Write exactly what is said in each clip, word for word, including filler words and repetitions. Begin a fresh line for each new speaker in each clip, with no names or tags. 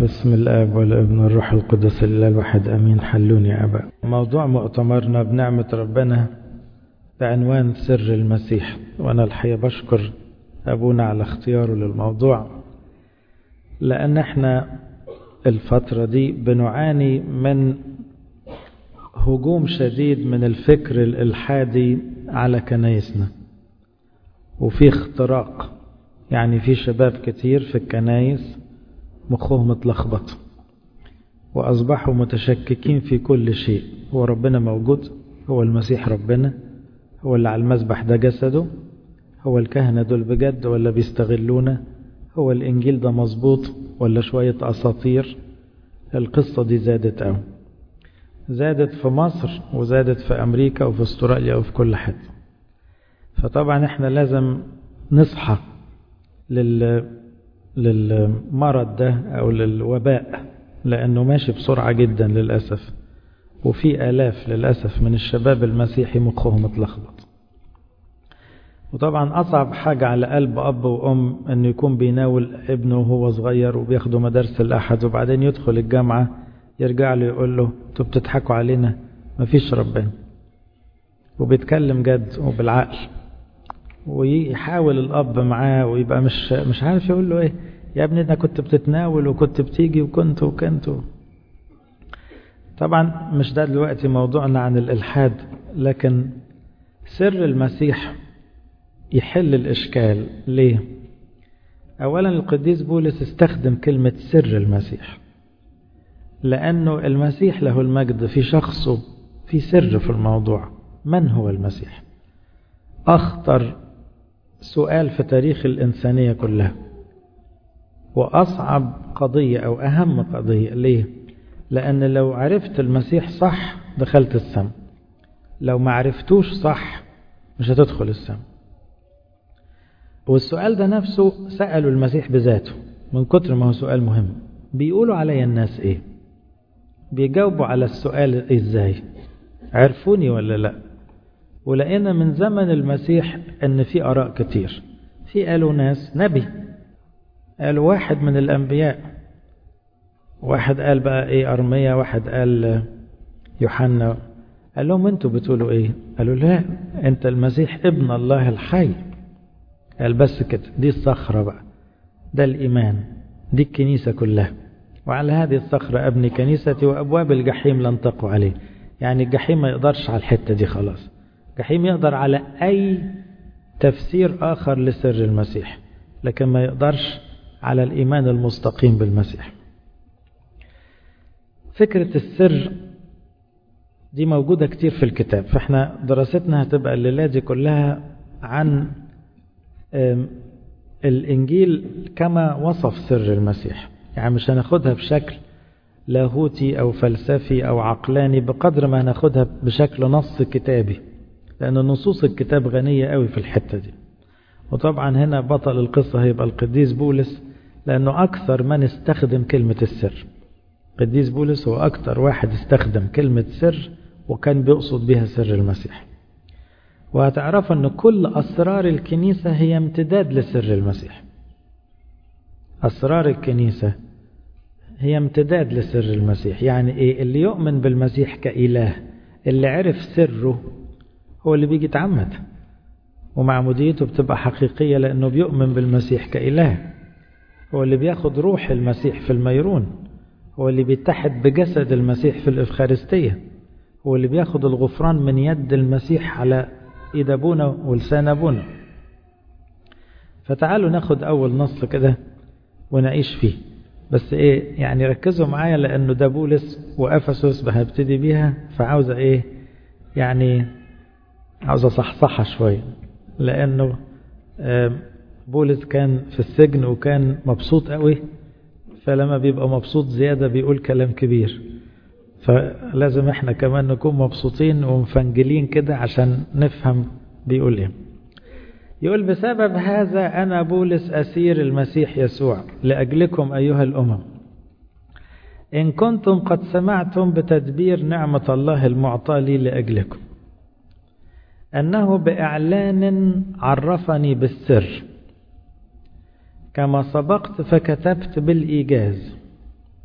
بسم الآب والابن والروح القدس الإله الواحد أمين. حلوني يا أبا. موضوع مؤتمرنا بنعمة ربنا بعنوان سر المسيح، وأنا الحقيقة بشكر أبونا على اختياره للموضوع، لأن احنا الفترة دي بنعاني من هجوم شديد من الفكر الإلحادي على كنايسنا، وفي اختراق، يعني في شباب كتير في الكنايس مخهم اتلخبط وأصبحوا متشككين في كل شيء. هو ربنا موجود؟ هو المسيح ربنا؟ هو اللي على المذبح ده جسده؟ هو الكهنة دول بجد ولا بيستغلونا؟ هو الإنجيل ده مظبوط ولا شوية أساطير؟ القصة دي زادت أوي، زادت في مصر وزادت في أمريكا وفي استراليا وفي كل حتة. فطبعا احنا لازم نصحى لل... للمرض ده أو للوباء، لأنه ماشي بسرعة جدا للأسف، وفي آلاف للأسف من الشباب المسيحي مخهم اتلخبط. وطبعا أصعب حاجة على قلب أب وأم أنه يكون بيناول ابنه وهو صغير وبياخده مدارس الأحد، وبعدين يدخل الجامعة يرجع له يقول له انتوا بتضحكوا علينا، مفيش ربنا، وبيتكلم جد وبالعقل، ويحاول الأب معاه ويبقى مش مش عارف يقول له ايه، يا ابني ده كنت بتتناول وكنت بتيجي وكنت وكنت. طبعا مش ده دلوقتي موضوعنا عن الإلحاد، لكن سر المسيح يحل الإشكال. ليه؟ أولا القديس بولس استخدم كلمة سر المسيح، لأنه المسيح له المجد في شخصه في سر في الموضوع. من هو المسيح؟ أخطر سؤال في تاريخ الإنسانية كلها، وأصعب قضية أو أهم قضية. ليه؟ لأن لو عرفت المسيح صح دخلت السماء، لو ما عرفتوش صح مش هتدخل السماء. والسؤال ده نفسه سألوا المسيح بذاته، من كتر ما هو سؤال مهم. بيقولوا علي الناس إيه؟ بيجاوبوا على السؤال إزاي؟ عرفوني ولا لا؟ ولقينا من زمن المسيح أن في آراء كتير. في قالوا ناس نبي، قالوا واحد من الأنبياء، واحد قال بقى إيه أرميا، واحد قال يوحنا. قال لهم أنتوا بتقولوا إيه؟ قالوا لا، أنت المسيح ابن الله الحي. قال بس كده، دي الصخرة بقى، ده الإيمان، دي الكنيسة كلها، وعلى هذه الصخرة أبني كنيستي وأبواب الجحيم لن تقوى عليه. يعني الجحيم ما يقدرش على الحتة دي خلاص. الجحيم يقدر على أي تفسير آخر لسر المسيح، لكن ما يقدرش على الإيمان المستقيم بالمسيح. فكرة السر دي موجودة كتير في الكتاب، فإحنا دراستنا هتبقى الليلة دي كلها عن الإنجيل كما وصف سر المسيح. يعني مش هناخدها بشكل لاهوتي أو فلسفي أو عقلاني بقدر ما هناخدها بشكل نص كتابي، لأن نصوص الكتاب غنية قوي في الحتة دي. وطبعا هنا بطل القصة هيبقى القديس بولس، لأنه أكثر من استخدم كلمة السر. القديس بولس هو أكثر واحد استخدم كلمة سر، وكان بيقصد بها سر المسيح. وهتعرفوا أن كل أسرار الكنيسة هي امتداد لسر المسيح. أسرار الكنيسة هي امتداد لسر المسيح. يعني إيه؟ اللي يؤمن بالمسيح كإله، اللي عرف سره، هو اللي بيجي يتعمد، ومعموديته بتبقى حقيقية لأنه بيؤمن بالمسيح كإله. هو اللي بياخد روح المسيح في الميرون، هو اللي بيتحد بجسد المسيح في الإفخارستية، هو اللي بياخد الغفران من يد المسيح على إيد أبونا ولسان أبونا. فتعالوا ناخد أول نص كده ونعيش فيه، بس إيه يعني ركزوا معايا، لأنه ده بولس وأفسس هبتدي بيها، فعاوزة إيه يعني عاوزة صحصحة شوية، لأنه بولس كان في السجن وكان مبسوط قوي، فلما بيبقى مبسوط زيادة بيقول كلام كبير، فلازم احنا كمان نكون مبسوطين ومفنجلين كده عشان نفهم بيقول ايه. يقول بسبب هذا أنا بولس أسير المسيح يسوع لأجلكم أيها الأمم، إن كنتم قد سمعتم بتدبير نعمة الله المعطى لي لأجلكم، أنه بإعلان عرفني بالسر كما سبقت فكتبت بالإيجاز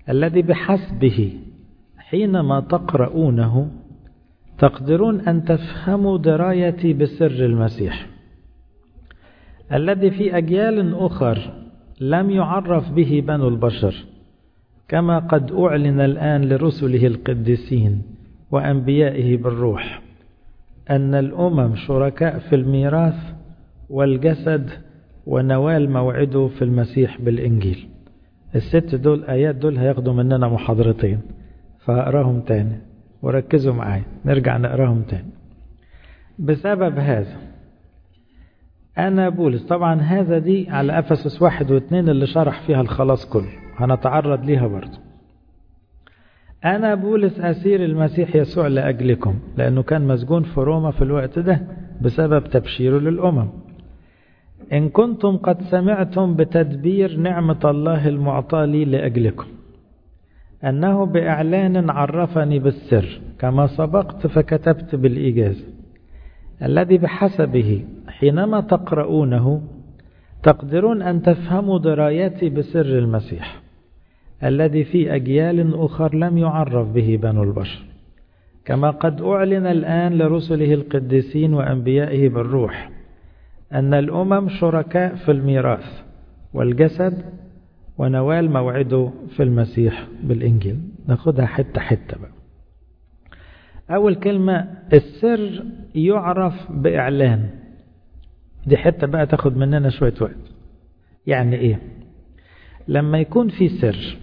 الذي بحسبه حينما تقرؤونه تقدرون أن تفهموا درايتي بسر المسيح الذي في أجيال أخر لم يعرف به بنو البشر، كما قد أعلن الآن لرسله القديسين وأنبيائه بالروح، أن الأمم شركاء في الميراث والجسد ونوال موعده في المسيح بالإنجيل. الست دول آيات دول هياخدوا مننا محاضرتين، فأقراهم تاني وركزوا معايا، نرجع نقراهم تاني. بسبب هذا أنا بولس، طبعا هذا دي على أفسس واحد واثنين اللي شرح فيها الخلاص كله، هنتعرض ليها برضو. أنا بولس أسير المسيح يسوع لأجلكم، لأنه كان مسجون في روما في الوقت ده بسبب تبشيره للأمم. إن كنتم قد سمعتم بتدبير نعمة الله المعطى لي لأجلكم، أنه بإعلان عرفني بالسر كما سبقت فكتبت بالإيجاز، الذي بحسبه حينما تقرؤونه تقدرون أن تفهموا درايتي بسر المسيح الذي في أجيال أخر لم يعرف به بنو البشر، كما قد أعلن الآن لرسله القديسين وأنبيائه بالروح، أن الأمم شركاء في الميراث والجسد ونوال موعده في المسيح بالإنجيل. ناخدها حتة حتة بقى. أول كلمة، السر يعرف بإعلان. دي حتة بقى تاخد مننا شوية وقت. يعني إيه؟ لما يكون في سر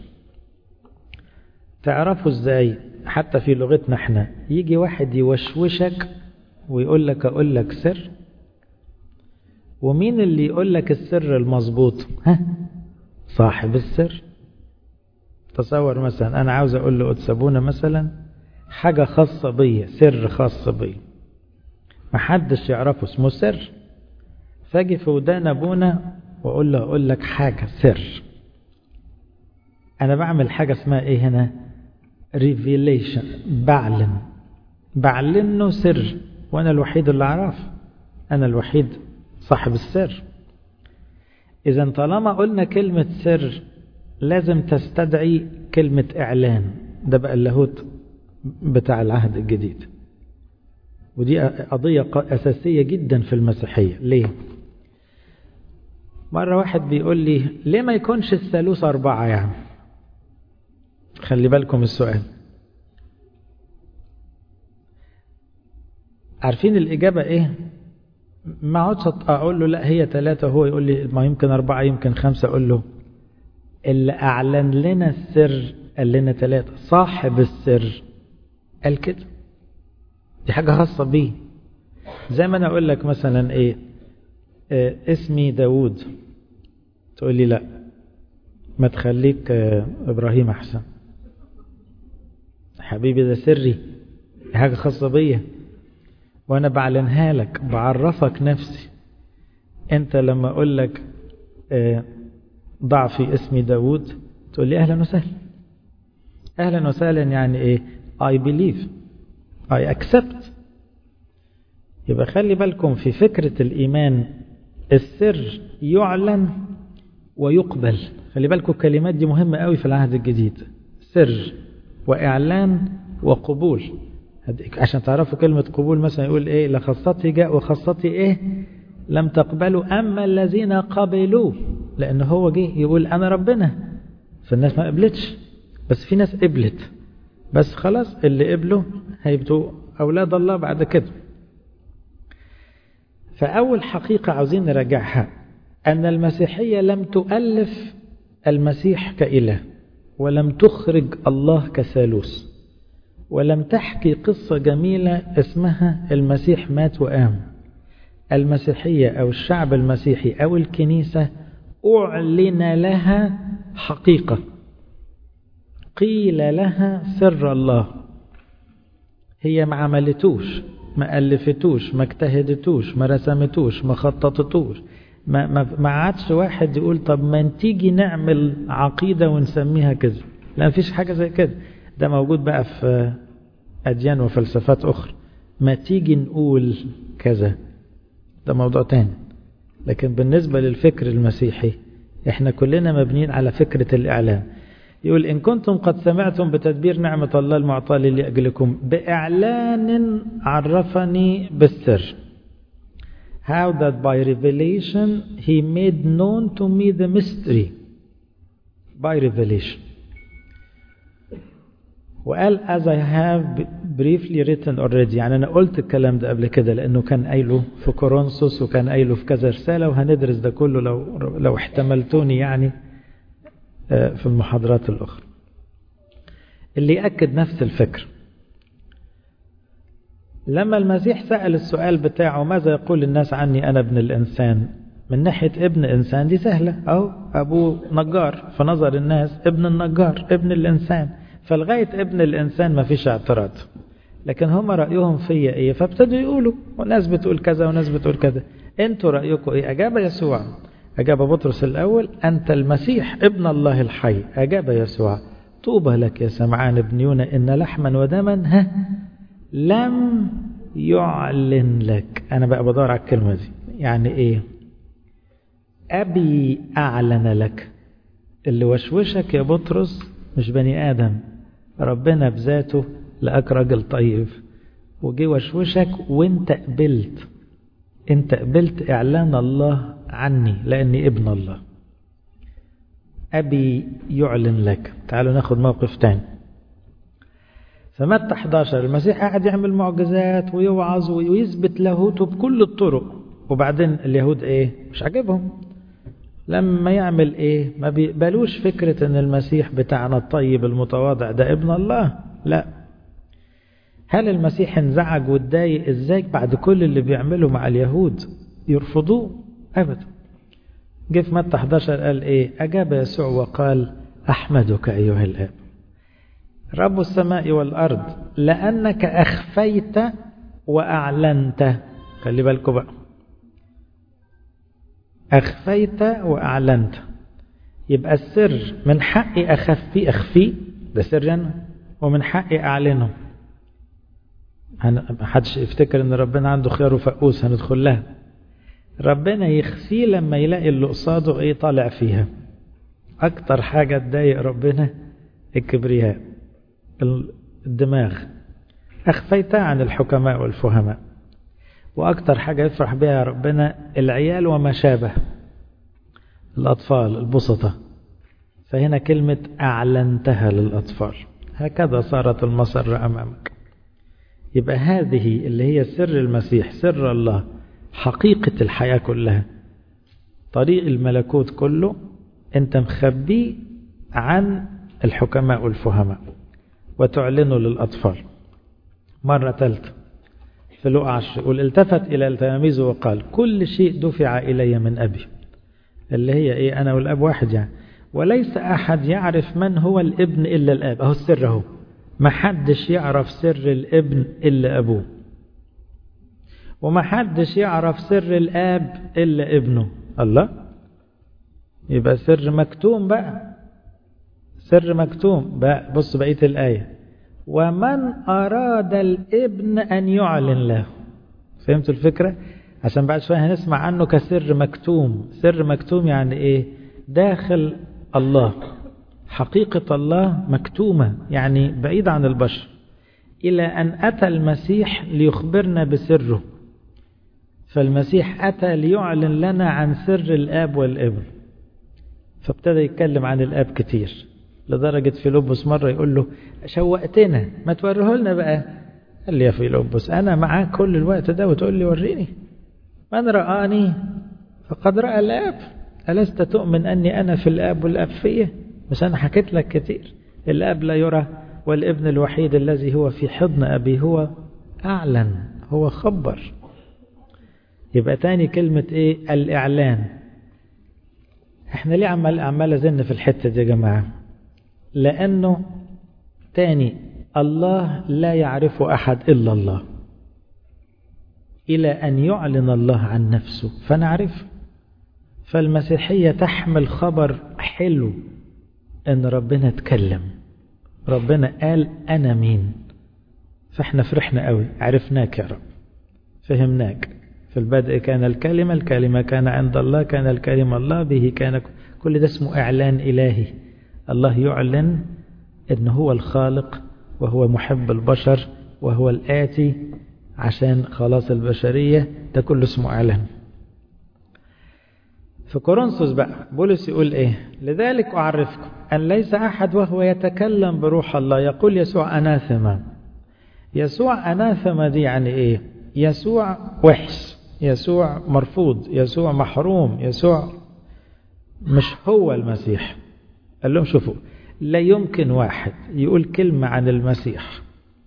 تعرفه إزاي؟ حتى في لغتنا احنا، يجي واحد يوشوشك ويقول لك أقول لك سر، ومين اللي يقول لك السر المظبوط؟ ها؟ صاحب السر. تصور مثلا أنا عاوز أقول له قدسبونا مثلا حاجة خاصة بي، سر خاص بي، محدش يعرفه، اسمه سر. فاجي في ودان أبونا وأقول له أقول لك حاجة سر. أنا بعمل حاجة اسمها إيه هنا؟ revelation، بعلن بعلنه سر، وأنا الوحيد اللي أعرف، أنا الوحيد صاحب السر. إذا طالما قلنا كلمة سر لازم تستدعي كلمة إعلان. ده بقى اللاهوت بتاع العهد الجديد، ودي قضية أساسية جدا في المسيحية. ليه؟ مرة واحد بيقول لي ليه ما يكونش الثالوث أربعة يعني؟ خلي بالكم السؤال. عارفين الإجابة إيه؟ ما عودش أقول له لا هي ثلاثة، هو يقول لي ما يمكن أربعة يمكن خمسة. أقول له اللي أعلن لنا السر قال لنا ثلاثة، صاحب السر قال كده، دي حاجة خاصة بيه. زي ما أنا أقول لك مثلا إيه، آه اسمي داود، تقول لي لا ما تخليك آه إبراهيم أحسن. حبيبي ده سري، دي حاجة خاصة بيه وأنا بعلنها لك، بعرفك نفسي. أنت لما أقول لك آه ضع في اسمي داود تقول لي أهلا وسهلا. أهلا وسهلا يعني إيه؟ I believe I accept. يبقى خلي بالكم في فكرة الإيمان، السر يعلن ويقبل. خلي بالكم الكلمات دي مهمة قوي في العهد الجديد، سر وإعلان وقبول. عشان تعرفوا كلمة قبول مثلا يقول إيه؟ لخاصتي جاء وخاصتي إيه؟ لم تقبلوا، أما الذين قبلوا. لأنه هو جه يقول أنا ربنا، فالناس ما قبلتش، بس في ناس قبلت، بس خلاص اللي قبلوا هيبقوا أولاد الله بعد كده. فأول حقيقة عاوزين نراجعها أن المسيحية لم تؤلف المسيح كإله، ولم تخرج الله كثالوث، ولم تحكي قصة جميلة اسمها المسيح مات وقام. المسيحية أو الشعب المسيحي أو الكنيسة أعلن لها حقيقة، قيل لها سر الله. هي ما عملتوش، ما ألفتوش، ما اجتهدتوش، ما رسمتوش، ما خططتوش، ما ما ما عادش واحد يقول طب ما تيجي نعمل عقيدة ونسميها كذا. لا، مفيش حاجة زي كده. ده موجود بقى في أديان وفلسفات أخرى، ما تيجي نقول كذا، ده موضوع تاني. لكن بالنسبة للفكر المسيحي احنا كلنا مبنيين على فكرة الإعلان. يقول إن كنتم قد سمعتم بتدبير نعمة الله المعطاة لأجلكم بإعلان عرفني بالسر. How that by revelation he made known to me the mystery. By revelation. وقال as I have briefly written already. يعني أنا قلت الكلام ده قبل كده لأنه كان قايله في كورنثوس وكان قايله في كذا رسالة، وهندرس ده كله لو لو احتملتوني يعني في المحاضرات الأخرى. اللي يأكد نفس الفكر لما المسيح سأل السؤال بتاعه ماذا يقول الناس عني أنا ابن الإنسان، من ناحية ابن إنسان دي سهلة، أو أبوه نجار فنظر الناس ابن النجار ابن الإنسان، فلغاية ابن الإنسان ما فيش اعتراض. لكن هم رأيهم فيا إيه؟ فابتدوا يقولوا وناس بتقول كذا وناس بتقول كذا، أنتوا رأيكم إيه؟ أجاب يسوع، أجاب بطرس الأول أنت المسيح ابن الله الحي. أجاب يسوع طوبى لك يا سمعان ابن يونا إن لحما ودما ها لم يعلن لك. أنا بقى بدور على الكلمة دي، يعني إيه؟ أبي أعلن لك. اللي وشوشك يا بطرس مش بني آدم، ربنا بذاته لقاك راجل طيب وجي وشوشك وانت قبلت، انت قبلت إعلان الله عني لأني ابن الله. أبي يعلن لك. تعالوا ناخد موقف تاني. فمتى إحدى عشر المسيح قاعد يعمل معجزات ويوعظ ويثبت لاهوته بكل الطرق، وبعدين اليهود ايه؟ مش عاجبهم. لما يعمل ايه؟ ما بيقبلوش فكرة ان المسيح بتاعنا الطيب المتواضع ده ابن الله. لا. هل المسيح انزعج واتضايق ازاي بعد كل اللي بيعمله مع اليهود؟ يرفضوه؟ ابدا. جه في متى إحدى عشر قال ايه؟ اجاب يسوع وقال احمدك ايها الاب رب السماء والارض لانك اخفيت واعلنت. خلي بالكم بقى، أخفيت وأعلنت. يبقى السر من حقي أخفي أخفي، ده سر أنا، ومن حقي أعلنه. محدش يفتكر أن ربنا عنده خيار وفقوس هندخل لها. ربنا يخفيه لما يلاقي اللي قصاده إيه طالع فيها. أكتر حاجة تضايق ربنا الكبرياء، الدماغ. أخفيتها عن الحكماء والفهماء. وأكتر حاجة يفرح بها ربنا العيال وما شابه، الأطفال البسطة. فهنا كلمة أعلنتها للأطفال، هكذا صارت المسر أمامك. يبقى هذه اللي هي سر المسيح، سر الله، حقيقة الحياة كلها، طريق الملكوت كله، أنت مخبيه عن الحكماء والفهماء وتعلنه للأطفال. مرة ثالثة في لوقا عشر يقول التفت إلى التلاميذ وقال كل شيء دفع إلي من أبي، اللي هي إيه؟ أنا والأب واحد يعني، وليس أحد يعرف من هو الابن إلا الآب. أهو السر أهو، ما حدش يعرف سر الابن إلا أبوه، وما حدش يعرف سر الآب إلا ابنه. الله، يبقى سر مكتوم بقى، سر مكتوم بقى. بص بقية الآية، ومن أراد الابن أن يعلن له. فهمت الفكرة؟ عشان بعد شوية هنسمع عنه كسر مكتوم. سر مكتوم يعني إيه؟ داخل الله، حقيقة الله مكتومة، يعني بعيد عن البشر، إلى أن أتى المسيح ليخبرنا بسره. فالمسيح أتى ليعلن لنا عن سر الآب والابن، فابتدى يتكلم عن الآب كتير، لدرجة فيلبس مرة يقول له شوقتنا، ما توريه لنا بقى. قال لي يا فيلبس أنا معاك كل الوقت ده وتقول لي وريني؟ من رآني فقد رأى الآب. ألست تؤمن أني أنا في الآب والآب فيه؟ بس أنا حكيت لك كتير. الآب لا يرى والابن الوحيد الذي هو في حضن أبي هو أعلن، هو خبر. يبقى تاني كلمة إيه؟ الإعلان. احنا ليه عمال عمال أزن في الحتة دي يا جماعة؟ لأنه تاني الله لا يعرف أحد إلا الله، إلى أن يعلن الله عن نفسه فنعرف. فالمسيحية تحمل خبر حلو أن ربنا اتكلم، ربنا قال أنا مين، فإحنا فرحنا قوي، عرفناك يا رب، فهمناك. في البدء كان الكلمة، الكلمة كان عند الله، كان الكلمة الله، به كان. كل ده اسمه إعلان إلهي. الله يعلن إنه هو الخالق وهو محب البشر وهو الآتي عشان خلاص البشرية. ده كله اسمه إعلان. في كورنثوس بقى بولس يقول إيه؟ لذلك أعرفكم أن ليس أحد وهو يتكلم بروح الله يقول يسوع أناثما. يسوع أناثما دي يعني إيه؟ يسوع وحش، يسوع مرفوض، يسوع محروم، يسوع مش هو المسيح. قال لهم شوفوا، لا يمكن واحد يقول كلمة عن المسيح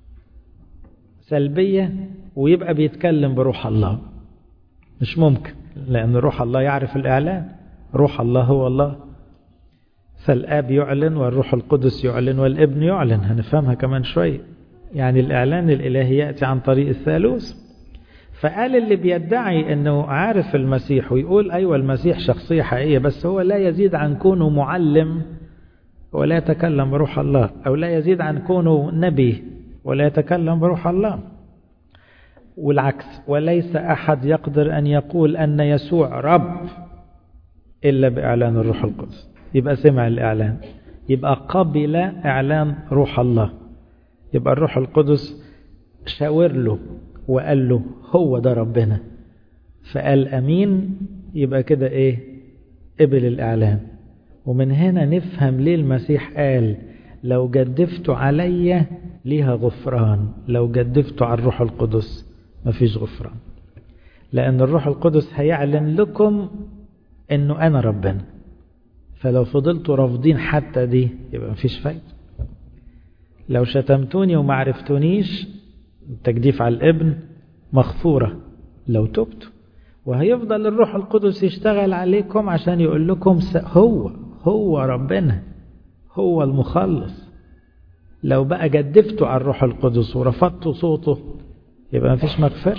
سلبية ويبقى بيتكلم بروح الله. مش ممكن، لأن روح الله يعرف الإعلان. روح الله هو الله، فالآب يعلن والروح القدس يعلن والابن يعلن. هنفهمها كمان شوية. يعني الإعلان الإلهي يأتي عن طريق الثالوث. فقال اللي بيدعي أنه عارف المسيح ويقول أيوة المسيح شخصية حقيقية بس هو لا يزيد عن كونه معلم ولا يتكلم بروح الله، أو لا يزيد عن كونه نبي ولا يتكلم بروح الله. والعكس، وليس أحد يقدر أن يقول أن يسوع رب إلا بإعلان الروح القدس. يبقى سمع الإعلان، يبقى قبل إعلان روح الله، يبقى الروح القدس شاور له وقال له هو ده ربنا، فقال أمين. يبقى كده إيه؟ قبل الإعلان. ومن هنا نفهم ليه المسيح قال لو جدفتوا عليا ليها غفران، لو جدفتوا على الروح القدس مفيش غفران. لأن الروح القدس هيعلن لكم أنه أنا ربنا. فلو فضلتوا رافضين حتى دي يبقى مفيش فايدة. لو شتمتوني وما عرفتونيش، التجديف على الابن مغفورة لو تبتوا. وهيفضل الروح القدس يشتغل عليكم عشان يقول لكم هو هو ربنا، هو المخلص. لو بقى جدفتوا على الروح القدس ورفضتوا صوته يبقى مفيش مغفرة.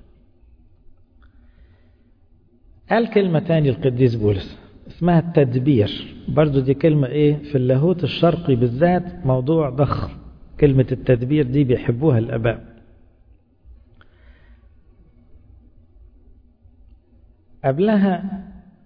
قال كلمة تاني القديس بولس اسمها التدبير. برضو دي كلمة ايه في اللاهوت الشرقي بالذات موضوع ضخم. كلمة التدبير دي بيحبوها الآباء. قبلها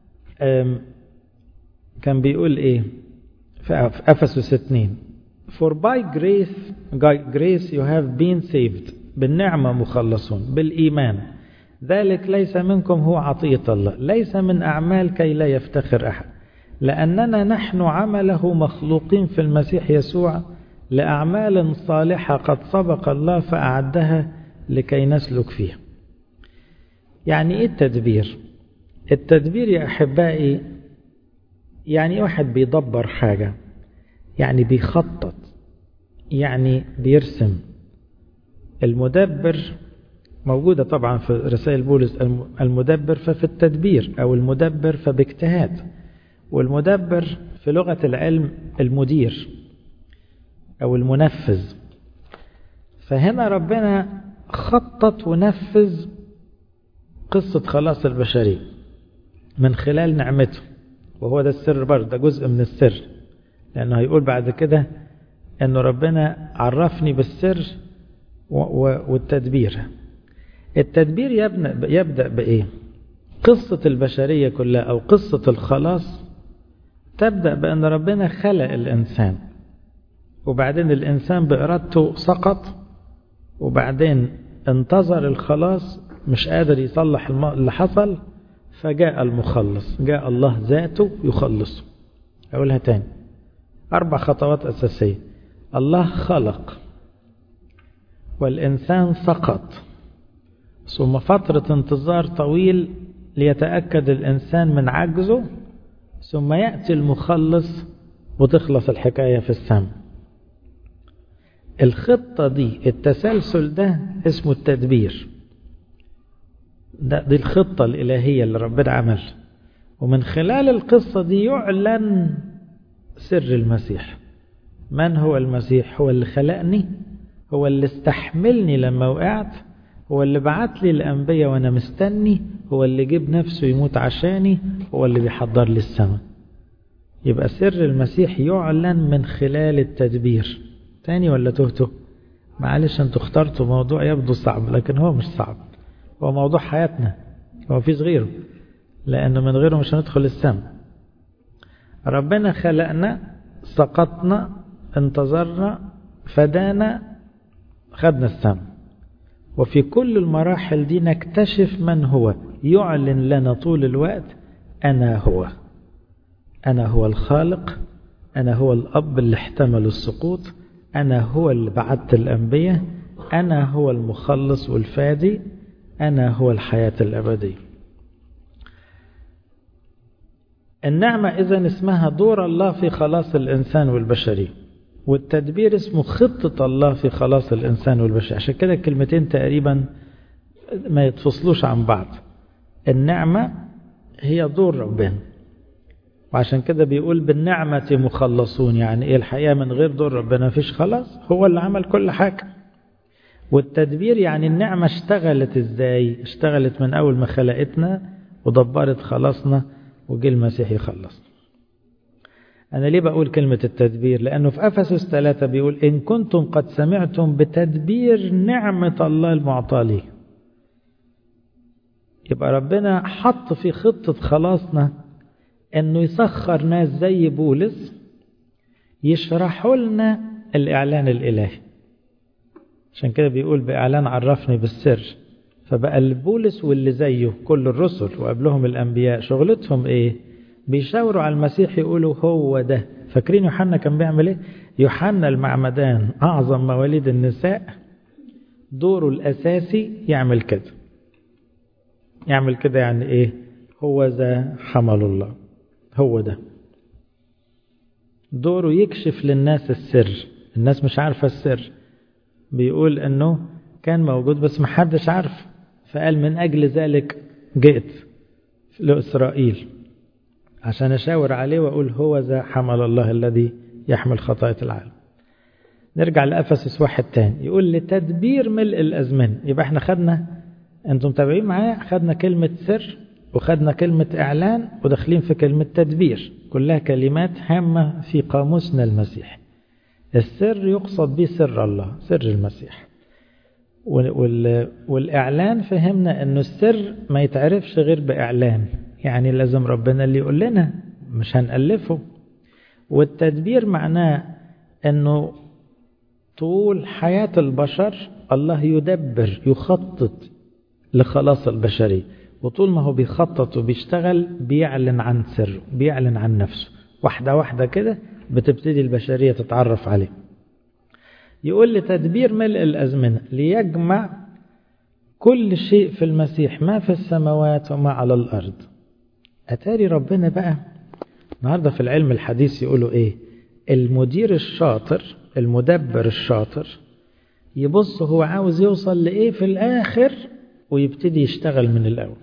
كان بيقول ايه في أفسس اثنين For by grace, by grace you have been saved. بالنعمة مخلصون بالإيمان. ذلك ليس منكم، هو عطية الله، ليس من أعمال كي لا يفتخر أحد، لأننا نحن عمله مخلوقين في المسيح يسوع لأعمال صالحة قد سبق الله فأعدها لكي نسلك فيها. يعني إيه التدبير؟ التدبير يا أحبائي يعني واحد بيدبر حاجة، يعني بيخطط، يعني بيرسم. المدبر موجودة طبعا في رسائل بولس، المدبر ففي التدبير، أو المدبر فباجتهاد. والمدبر في لغة العلم المدير أو المنفذ. فهنا ربنا خطط ونفذ قصة خلاص البشرية من خلال نعمته. وهو ده السر برضه، ده جزء من السر، لأنه هيقول بعد كده أنه ربنا عرفني بالسر والتدبير. التدبير يبدأ بإيه؟ قصة البشرية كلها أو قصة الخلاص تبدأ بأن ربنا خلق الإنسان، وبعدين الإنسان بإرادته سقط، وبعدين انتظر الخلاص مش قادر يصلح اللي حصل، فجاء المخلص، جاء الله ذاته يخلصه. أقولها تاني، أربع خطوات أساسية. الله خلق، والإنسان سقط، ثم فترة انتظار طويل ليتأكد الإنسان من عجزه، ثم يأتي المخلص وتخلص الحكاية في السماء. الخطة دي، التسلسل ده اسمه التدبير. ده دي الخطة الإلهية اللي ربنا عمل. ومن خلال القصة دي يعلن سر المسيح. من هو المسيح؟ هو اللي خلقني، هو اللي استحملني لما وقعت، هو اللي بعت لي الأنبياء وأنا مستني، هو اللي جيب نفسه يموت عشاني، هو اللي بيحضر لي السماء. يبقى سر المسيح يعلن من خلال التدبير. تاني ولا تهته؟ معلش انتوا اخترتوا موضوع يبدو صعب، لكن هو مش صعب، هو موضوع حياتنا، هو مفيش غيره، لأنه من غيره مش هندخل السماء. ربنا خلقنا سقطنا، انتظرنا، فدانا، خدنا السماء. وفي كل المراحل دي نكتشف من هو، يعلن لنا طول الوقت أنا هو، أنا هو الخالق، أنا هو الأب اللي احتمل السقوط، أنا هو اللي بعثت الأنبياء، أنا هو المخلص والفادي، أنا هو الحياة الأبدية. النعمة إذن اسمها دور الله في خلاص الإنسان والبشرية، والتدبير اسمه خطة الله في خلاص الإنسان والبشرية. عشان كده الكلمتين تقريبا ما يتفصلوش عن بعض. النعمة هي دور ربنا، وعشان كده بيقول بالنعمة مخلصون. يعني إيه الحقيقة؟ من غير دور ربنا فيش خلاص، هو اللي عمل كل حاجة. والتدبير يعني النعمة اشتغلت إزاي؟ اشتغلت من أول ما خلقتنا ودبرت خلاصنا وجه المسيح يخلص. أنا ليه بقول كلمة التدبير؟ لأنه في أفسس ثلاثة بيقول إن كنتم قد سمعتم بتدبير نعمة الله المعطى لي. يبقى ربنا حط في خطة خلاصنا أنه يسخر ناس زي بولس يشرحوا لنا الإعلان الإلهي. عشان كده بيقول بإعلان عرفني بالسر. فبقى البولس واللي زيه كل الرسل وقبلهم الأنبياء شغلتهم إيه؟ بيشاوروا على المسيح، يقولوا هو ده. فاكرين يوحنا كان بيعمل إيه؟ يوحنا المعمدان أعظم مواليد النساء، دوره الأساسي يعمل كده. يعمل كده يعني إيه؟ هو ذا حمل الله، هو ده دوره، يكشف للناس السر. الناس مش عارفة السر، بيقول أنه كان موجود بس محدش عارف، فقال من أجل ذلك جئت لإسرائيل عشان أشاور عليه وأقول هو ذا حمل الله الذي يحمل خطايا العالم. نرجع لأفسس واحد تاني، يقول لتدبير ملء الأزمنة. يبقى احنا خدنا، انتم متابعين معايا، خدنا كلمة سر وخدنا كلمة إعلان وداخلين في كلمة تدبير، كلها كلمات هامة في قاموسنا المسيح. السر يقصد به سر الله، سر المسيح. والإعلان فهمنا أنه السر ما يتعرفش غير بإعلان، يعني لازم ربنا اللي يقول لنا، مش هنألفه. والتدبير معناه أنه طول حياة البشر الله يدبر، يخطط لخلاص البشرية، وطول ما هو بيخطط وبيشتغل بيعلن عن سره، بيعلن عن نفسه. واحدة واحدة كده بتبتدي البشرية تتعرف عليه. يقول لتدبير ملء الأزمنة ليجمع كل شيء في المسيح، ما في السماوات وما على الأرض. أتاري ربنا بقى النهاردة في العلم الحديث يقولوا إيه؟ المدير الشاطر، المدبر الشاطر يبص هو عاوز يوصل لإيه في الآخر ويبتدي يشتغل من الأول.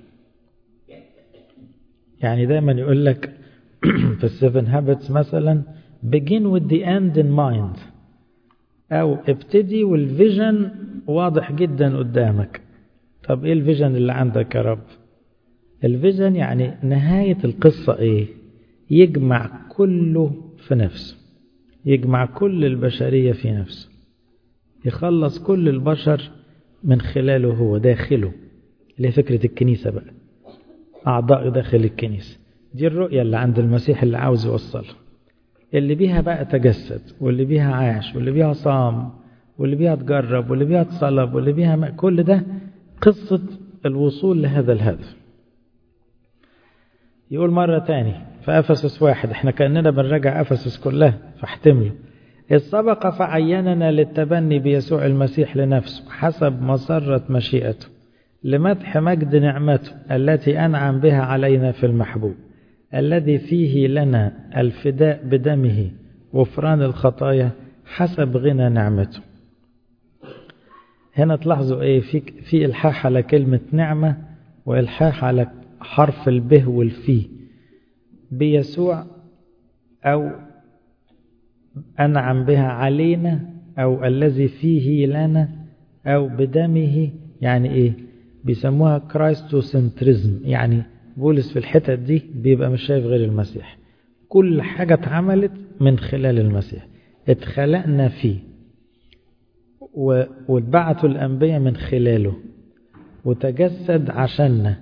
يعني دايما يقول لك في السيفن هابتس مثلا begin with the end in mind، أو ابتدي والفيجن واضح جدا قدامك. طب إيه الفيجن اللي عندك يا رب؟ الفيجن يعني نهاية القصة إيه؟ يجمع كله في نفسه، يجمع كل البشرية في نفسه، يخلص كل البشر من خلاله هو، داخله. اللي هي فكرة الكنيسة بقى، أعضاء داخل الكنيسة. دي الرؤية اللي عند المسيح اللي عاوز يوصلها، اللي بيها بقى تجسد، واللي بيها عاش، واللي بيها صام، واللي بيها تجرب، واللي بيها تصلب، واللي بيها ما. كل ده قصة الوصول لهذا الهدف. يقول مرة تاني في أفسس واحد، احنا كأننا بنراجع أفسس كلها فاحتملوا. إذ سبق فعيننا للتبني بيسوع المسيح لنفسه حسب مسرة مشيئته لمدح مجد نعمته التي أنعم بها علينا في المحبوب، الذي فيه لنا الفداء بدمه غفران الخطايا حسب غنى نعمته. هنا تلاحظوا ايه؟ في في الحاح على كلمة نعمة والحاح على حرف البه والفي. بيسوع أو أنعم بها علينا، أو الذي فيه لنا، أو بدمه. يعني إيه؟ بيسموها كرايستوسنتريزم. يعني بولس في الحتة دي بيبقى مش شايف غير المسيح. كل حاجة اتعملت من خلال المسيح، اتخلقنا فيه، واتبعتوا الأنبياء من خلاله، وتجسد عشاننا،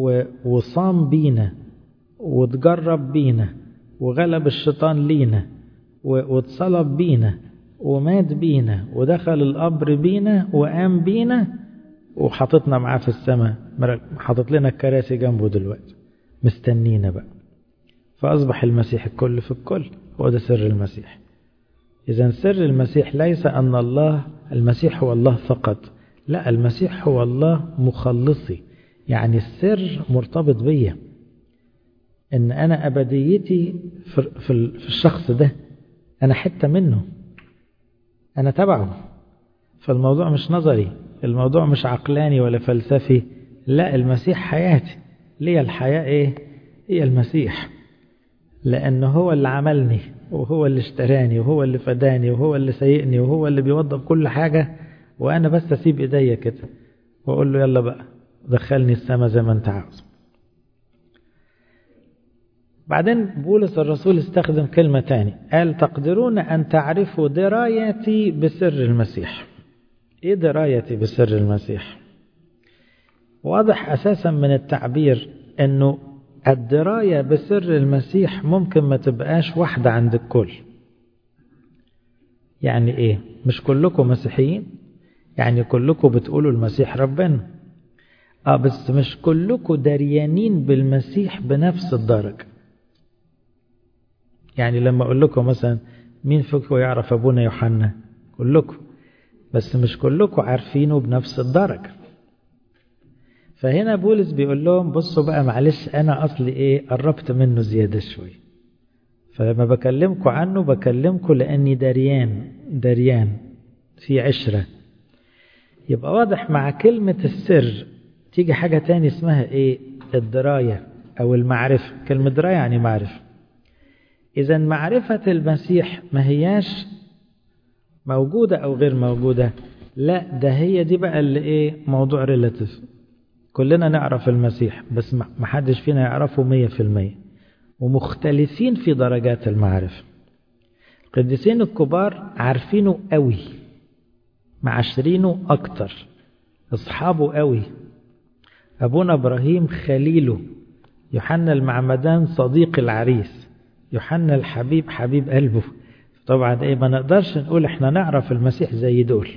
وصام بينا، وتجرب بينا، وغلب الشيطان لينا، واتصلب بينا ومات بينا ودخل القبر بينا وقام بينا وحطتنا معاه في السماء، حطت لنا الكراسي جنبه دلوقتي مستنينا بقى. فأصبح المسيح الكل في الكل، هو ده سر المسيح. إذن سر المسيح ليس أن الله المسيح هو الله فقط، لا، المسيح هو الله مخلصي. يعني السر مرتبط بيا، إن أنا أبديتي في الشخص ده، أنا حتة منه، أنا تبعه. فالموضوع مش نظري، الموضوع مش عقلاني ولا فلسفي، لا، المسيح حياتي. ليه الحياة إيه؟ هي المسيح، لأنه هو اللي عملني وهو اللي اشتراني وهو اللي فداني وهو اللي سيئني وهو اللي بيوضب كل حاجة، وأنا بس أسيب إيديا كده وأقول له يلا بقى دخلني السما زي ما أنت عاوز. بعدين بولس الرسول استخدم كلمة تاني، قال تقدرون أن تعرفوا درايتي بسر المسيح. إيه درايتي بسر المسيح؟ واضح أساسا من التعبير أنه الدراية بسر المسيح ممكن ما تبقاش واحدة عند الكل. يعني إيه؟ مش كلكم مسيحيين، يعني كلكم بتقولوا المسيح ربنا، آه بس مش كلكم دريانين بالمسيح بنفس الدرجة. يعني لما أقول لكم مثلا مين فيكم يعرف أبونا يوحنا؟ كلكم، بس مش كلكم عارفينه بنفس الدرجة. فهنا بولس بيقول لهم بصوا بقى، معلش أنا أصلي إيه قربت منه زيادة شوي، فلما بكلمكم عنه بكلمكم لأني دريان دريان في عشرة. يبقى واضح مع كلمة السر تيجي حاجة تاني اسمها إيه؟ الدراية أو المعرفة. كلمة دراية يعني معرفة. إذا معرفة المسيح ما هياش موجودة أو غير موجودة، لا، ده هي دي بقى اللي إيه؟ موضوع ريلاتيف. كلنا نعرف المسيح بس ما حدش فينا يعرفه مية في المية، ومختلفين في درجات المعرفة. القديسين الكبار عارفينه قوي، معاشرينه أكتر، أصحابه قوي. أبونا إبراهيم خليله، يوحنا المعمدان صديق العريس، يوحنا الحبيب حبيب قلبه. طبعا إيه، ما نقدرش نقول إحنا نعرف المسيح زي دول.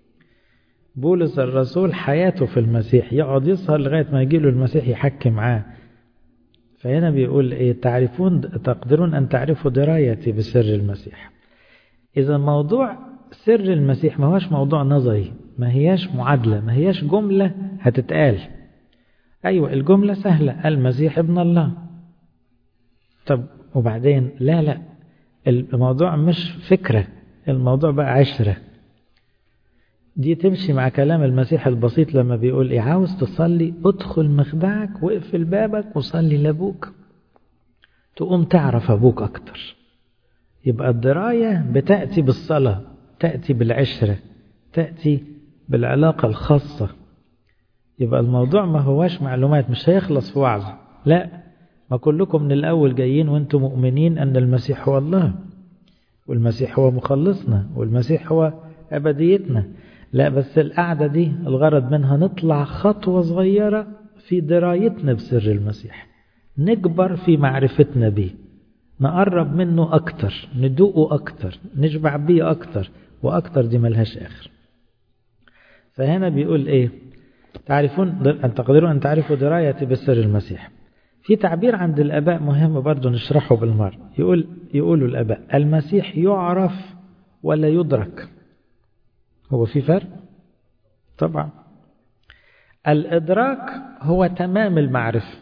بولس الرسول حياته في المسيح، يقعد يسهر لغاية ما يجيله المسيح يحكي معاه. فهنا بيقول إيه؟ تعرفون تقدرون أن تعرفوا درايتي بسر المسيح. إذا موضوع سر المسيح ما هوش موضوع نظري، ما هياش معادلة، ما هياش جملة هتتقال. أيوة الجملة سهلة، المسيح ابن الله. طب وبعدين؟ لا لا، الموضوع مش فكرة، الموضوع بقى عشرة. دي تمشي مع كلام المسيح البسيط لما بيقول إيه؟ عاوز تصلي ادخل مخدعك واقفل بابك وصلي لأبوك، تقوم تعرف أبوك أكتر. يبقى الدراية بتأتي بالصلاة، تأتي بالعشرة، تأتي بالعلاقة الخاصة. يبقى الموضوع ما هواش معلومات، مش هيخلص في وعظ، لا، ما كلكم من الأول جايين وانتم مؤمنين أن المسيح هو الله، والمسيح هو مخلصنا، والمسيح هو أبديتنا. لا، بس القعدة دي الغرض منها نطلع خطوة صغيرة في درايتنا بسر المسيح، نكبر في معرفتنا به، نقرب منه أكتر، ندوقه أكتر، نشبع به أكتر وأكتر. دي ملهاش آخر. فهنا بيقول إيه؟ تعرفون أن تقدرون أن تعرفوا درايتي بسر المسيح. في تعبير عند الآباء مهم برضو نشرحه بالمرة. يقول يقولوا الآباء المسيح يعرف ولا يدرك. هو في فرق؟ طبعا. الإدراك هو تمام المعرفة.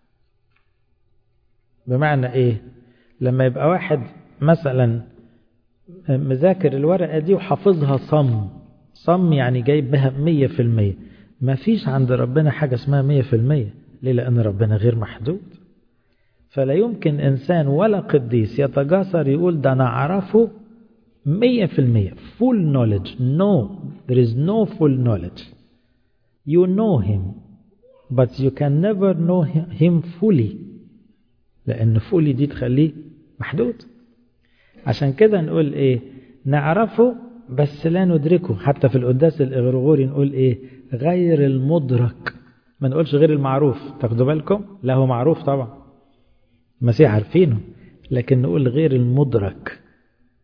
بمعنى إيه؟ لما يبقى واحد مثلا مذاكر الورقة دي وحافظها صم صم، يعني جايب بها مية في المية. ما فيش عند ربنا حاجة اسمها مية في المية. ليه؟ لأن ربنا غير محدود. فلا يمكن إنسان ولا قديس يتجاسر يقول ده أنا أعرفه مية في المية full knowledge. No, there is no full knowledge. You know him but you can never know him fully، لأن fully دي تخليه محدود. عشان كده نقول إيه؟ نعرفه بس لا ندركه. حتى في القداس الإغريغوري نقول إيه؟ غير المدرك، ما نقولش غير المعروف. تاخدوا بالكم؟ لا، هو معروف طبعا، المسيح عارفينه، لكن نقول غير المدرك.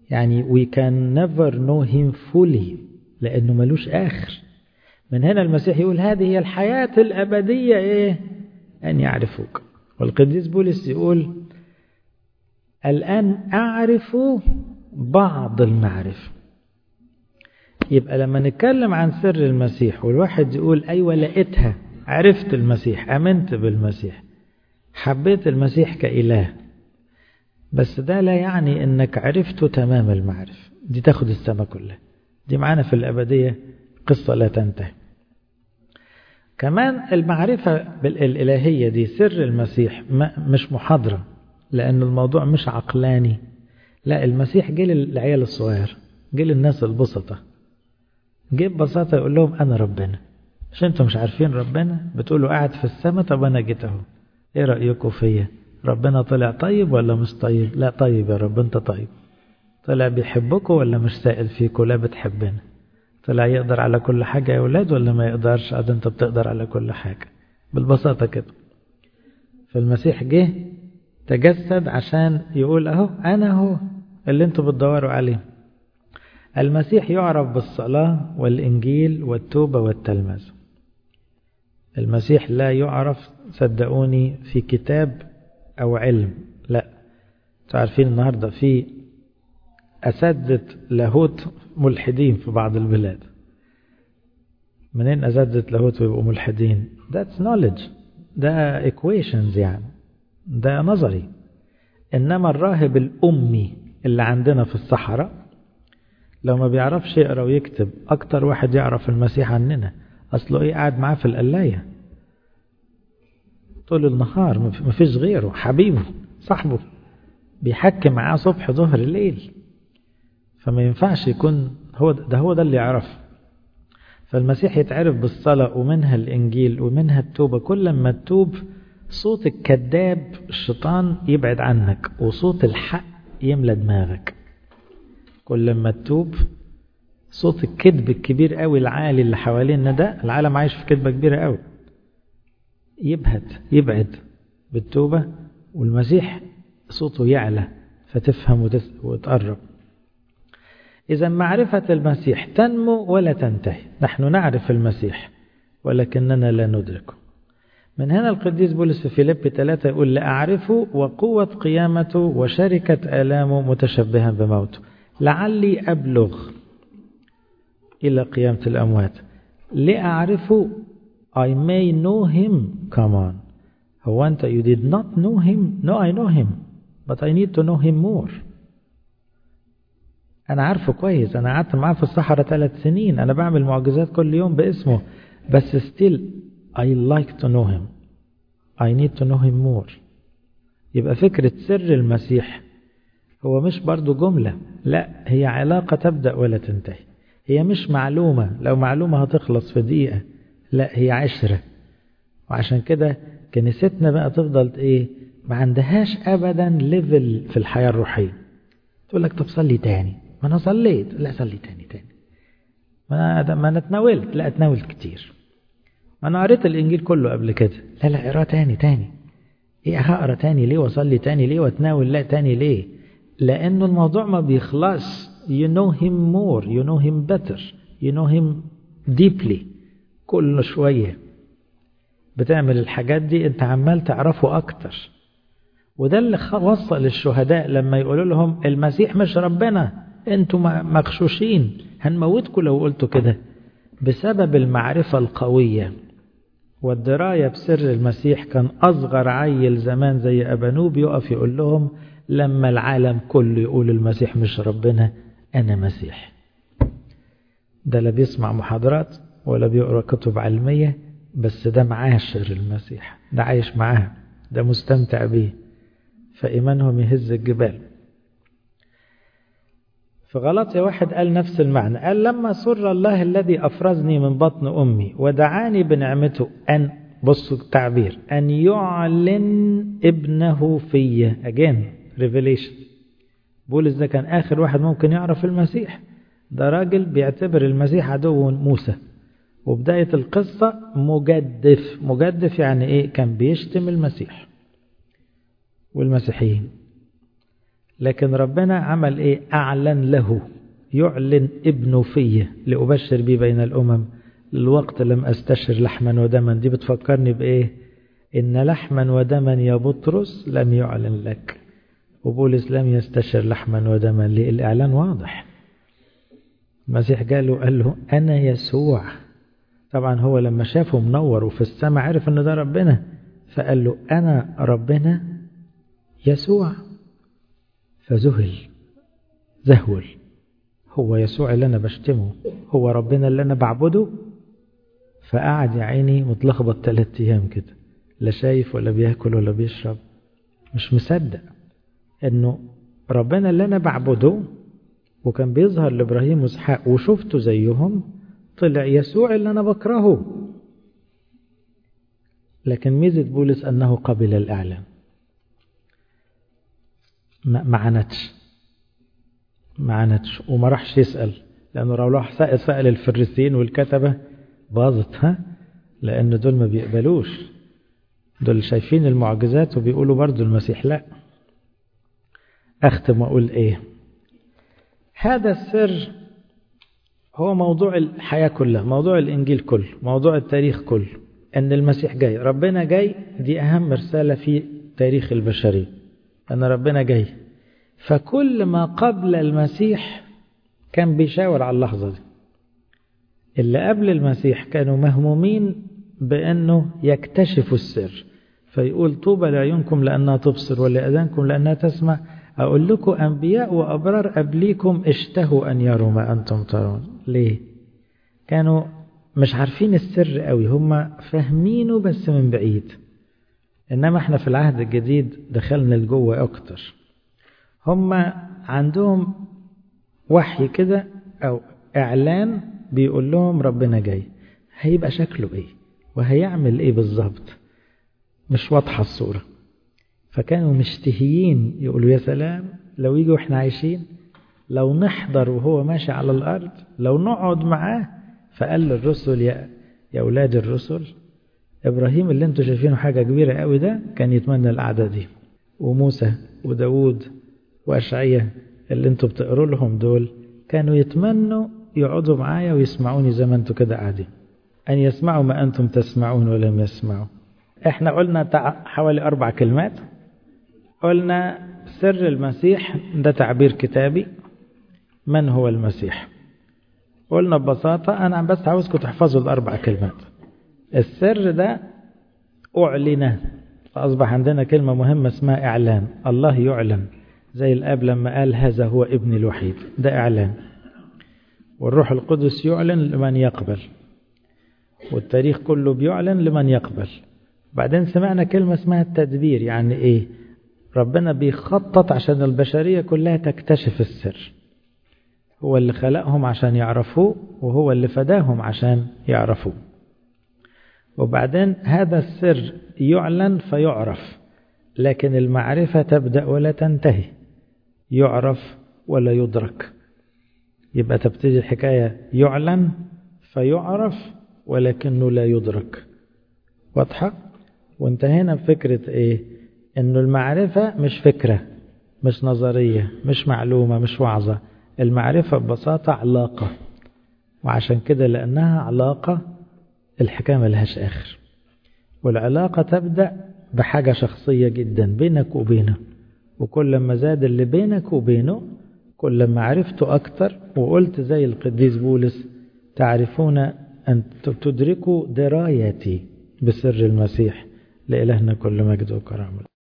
يعني we can never know him fully لأنه ملوش آخر. من هنا المسيح يقول هذه هي الحياة الأبدية إيه؟ أن يعرفوك. والقديس بولس يقول الآن أعرف بعض المعرفة. يبقى لما نتكلم عن سر المسيح والواحد يقول أيوة لقيتها، عرفت المسيح، أمنت بالمسيح، حبيت المسيح كإله، بس ده لا يعني أنك عرفته تمام المعرفة. دي تاخد السماء كلها، دي معانا في الأبدية قصة لا تنتهي. كمان المعرفة الإلهية دي سر المسيح مش محاضرة، لأن الموضوع مش عقلاني. لا، المسيح جه للعيال الصغير، جه للناس البسطة، جه ببساطة يقول لهم أنا ربنا. مش أنتم مش عارفين ربنا؟ بتقولوا قاعد في السماء، طب أنا جيت أهو، إيه رأيكم فيا؟ ربنا طلع طيب ولا مش طيب؟ لا طيب يا رب، أنت طيب. طلع بيحبكم ولا مش سائل فيكم؟ لا بتحبنا. طلع يقدر على كل حاجة يا أولاد ولا ما يقدرش؟ عاد أنت بتقدر على كل حاجة. بالبساطة كده. فالمسيح جه تجسد عشان يقول أهو أنا هو اللي أنتم بتدوروا عليه. المسيح يعرف بالصلاة والإنجيل والتوبة والتلمذ. المسيح لا يعرف صدقوني في كتاب أو علم، لا. تعرفين النهاردة في أساتذة لاهوت ملحدين في بعض البلاد. منين أساتذة لاهوت ويبقوا ملحدين؟ that's knowledge، ده equations يعني، ده نظري. إنما الراهب الأمي اللي عندنا في الصحراء لو ما بيعرفش يقرأ ويكتب، أكتر واحد يعرف المسيح عننا. أصله إيه؟ قاعد معاه في القلاية طول النهار، ما فيش غيره، حبيبه صاحبه بيحكي معاه صبح ظهر ليل. فما ينفعش يكون هو ده, هو ده اللي يعرف. فالمسيح يتعرف بالصلاة ومنها الإنجيل ومنها التوبة. كل ما تتوب صوت الكذاب الشيطان يبعد عنك وصوت الحق يملى دماغك. كل ما تتوب صوت الكذب الكبير قوي العالي اللي حوالينا ده، العالم عايش في كذبة كبيرة قوي، يبهد يبعد بالتوبة، والمسيح صوته يعلى فتفهم وتقرب. إذا معرفة المسيح تنمو ولا تنتهي. نحن نعرف المسيح ولكننا لا ندركه. من هنا القديس بولس في فيليبي ثلاثة يقول لأعرفه وقوة قيامته وشركة آلامه متشبها بموته لعلي أبلغ إلى قيامة الأموات. لأعرفه I may know him. Come on. هو أنت you did not know him? No, I know him. But I need to know him more. أنا عارفه كويس، أنا قعدت معاه في الصحراء ثلاث سنين، أنا بعمل معجزات كل يوم باسمه، بس still I like to know him. I need to know him more. يبقى فكرة سر المسيح هو مش برضو جملة، لا، هي علاقة تبدأ ولا تنتهي. هي مش معلومة، لو معلومة هتخلص في دقيقة، لا، هي عشرة. وعشان كده كنيستنا بقى تفضل ايه، ما عندهاش ابدا ليفل في الحياة الروحية. تقول لك طب صلي تاني، ما انا صليت، لا صلي تاني تاني. ما انا ما انا اتناولت، لا اتناولت كتير. ما انا قريت الانجيل كله قبل كده، لا لا اقراه تاني تاني. ايه هقرا تاني ليه واصلي تاني ليه واتناول لا تاني ليه؟ لانه الموضوع ما بيخلص. you know him more, you know him better, you know him deeply. كل شوية بتعمل الحاجات دي انت عمال تعرفه اكتر. وده اللي وصل الشهداء لما يقولوا لهم المسيح مش ربنا، انتوا مغشوشين، هنموتكم لو قلتوا كده. بسبب المعرفة القوية والدراية بسر المسيح كان أصغر عيل زمان زي أبانوب يقف يقول لهم لما العالم كله يقول المسيح مش ربنا، أنا مسيح. ده لا بيسمع محاضرات ولا بيقرأ كتب علمية، بس ده معاشر المسيح، ده عايش معاه، ده مستمتع بيه، فإيمانهم يهز الجبال. في غلطية واحد قال نفس المعنى، قال لما سر الله الذي أفرزني من بطن أمي ودعاني بنعمته أن، بصوا التعبير، أن يعلن ابنه في again revelation. بولس ده كان آخر واحد ممكن يعرف المسيح، ده راجل بيعتبر المسيح عدو موسى. وبداية القصة مجدف. مجدف يعني إيه؟ كان بيشتم المسيح والمسيحيين. لكن ربنا عمل إيه؟ أعلن له، يعلن ابنه فيه لأبشر به بين الأمم، للوقت لم أستشر لحما ودما. دي بتفكرني بإيه؟ إن لحما ودما يا بطرس لم يعلن لك، وبولس لم يستشر لحما ودما. ليه؟ الإعلان واضح. المسيح قال قال له أنا يسوع. طبعا هو لما شافه منور وفي السماء عرف أنه ده ربنا، فقال له أنا ربنا يسوع. فذهل ذهول، هو يسوع اللي أنا بشتمه هو ربنا اللي أنا بعبده؟ فقعد يا عيني متلخبط ثلاثة أيام كده، لا شايف ولا بياكل ولا بيشرب، مش مصدق أنه ربنا اللي أنا بعبده وكان بيظهر لإبراهيم وإسحاق وشفته زيهم، طلع يسوع اللي أنا بكرهه. لكن ميزة بولس أنه قبل الإعلان، ما عنتش ما عنتش وما راحش يسأل، لأنه لو راح سأل, سأل الفريسيين والكتبة باظت، ها، لأن دول ما بيقبلوش، دول شايفين المعجزات وبيقولوا برضو المسيح لا. أختم وأقول إيه؟ هذا السر هو موضوع الحياة كلها، موضوع الإنجيل كله، موضوع التاريخ كله، أن المسيح جاي، ربنا جاي. دي أهم رسالة في تاريخ البشرية، أن ربنا جاي. فكل ما قبل المسيح كان بيشاور على اللحظة دي. اللي قبل المسيح كانوا مهمومين بأنه يكتشفوا السر، فيقول طوبى لعيونكم لأنها تبصر ولأذانكم لأنها تسمع. أقول لكم أنبياء وأبرار قبليكم اشتهوا أن يروا ما أنتم ترون. ليه؟ كانوا مش عارفين السر قوي، هم فاهمينه بس من بعيد. إنما احنا في العهد الجديد دخلنا لجوه أكتر، هم عندهم وحي كده أو إعلان بيقول لهم ربنا جاي، هيبقى شكله إيه وهيعمل إيه بالظبط، مش واضحة الصورة. فكانوا مشتهيين يقولوا يا سلام لو يجوا احنا عايشين، لو نحضر وهو ماشي على الأرض، لو نقعد معاه. فقال للرسل يا يا أولاد الرسل، إبراهيم اللي انتوا شايفينه حاجة كبيرة قوي ده كان يتمنى القعدة دي، وموسى وداود وأشعية اللي انتوا بتقروا لهم دول كانوا يتمنوا يقعدوا معايا ويسمعوني زي ما انتوا كده قاعدين، أن يسمعوا ما أنتم تسمعون ولم يسمعوا. احنا قلنا حوالي أربع كلمات. قلنا سر المسيح ده تعبير كتابي. من هو المسيح؟ قلنا ببساطة، أنا بس عاوزكم تحفظوا الأربع كلمات. السر ده أعلن، فأصبح عندنا كلمة مهمة اسمها إعلان. الله يعلن، زي الآب لما قال هذا هو ابني الوحيد، ده إعلان. والروح القدس يعلن لمن يقبل، والتاريخ كله بيعلن لمن يقبل. بعدين سمعنا كلمة اسمها التدبير. يعني إيه؟ ربنا بيخطط عشان البشرية كلها تكتشف السر. هو اللي خلقهم عشان يعرفوه، وهو اللي فداهم عشان يعرفوه. وبعدين هذا السر يعلن فيعرف، لكن المعرفة تبدأ ولا تنتهي، يعرف ولا يدرك. يبقى تبتدي الحكاية يعلن فيعرف ولكنه لا يدرك. واضحة؟ وانتهينا بفكرة ايه؟ انه المعرفة مش فكرة، مش نظرية، مش معلومة، مش وعظة. المعرفة ببساطة علاقة، وعشان كده لأنها علاقة الحكاية ملهاش آخر. والعلاقة تبدأ بحاجة شخصية جدا بينك وبينه، وكل ما زاد اللي بينك وبينه كل ما عرفته أكتر. وقلت زي القديس بولس تعرفون أن تدركوا درايتي بسر المسيح. لإلهنا كل مجد وكرامة.